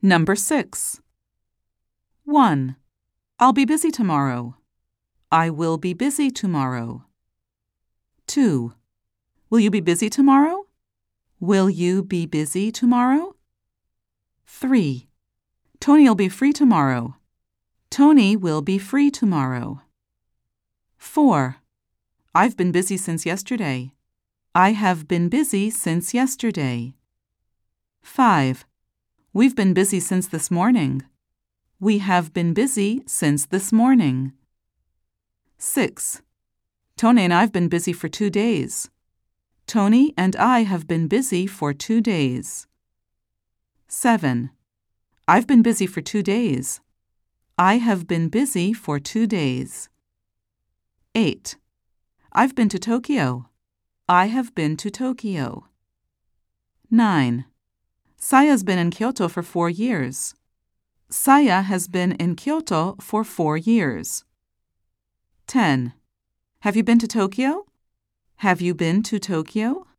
Number 6. 1. I'll be busy tomorrow. I will be busy tomorrow. 2. Will you be busy tomorrow? Will you be busy tomorrow? 3. Tony'll be free tomorrow. Tony will be free tomorrow. 4. I've been busy since yesterday. I have been busy since yesterday. 5. We've been busy since this morning. We have been busy since this morning. 6. Tony and I've been busy for 2 days. Tony and I have been busy for 2 days. 7. I've been busy for 2 days. I have been busy for 2 days. 8. I've been to Tokyo. I have been to Tokyo. 9. Saya's been in Kyoto for 4 years. Saya has been in Kyoto for 4 years. 10. Have you been to Tokyo? Have you been to Tokyo?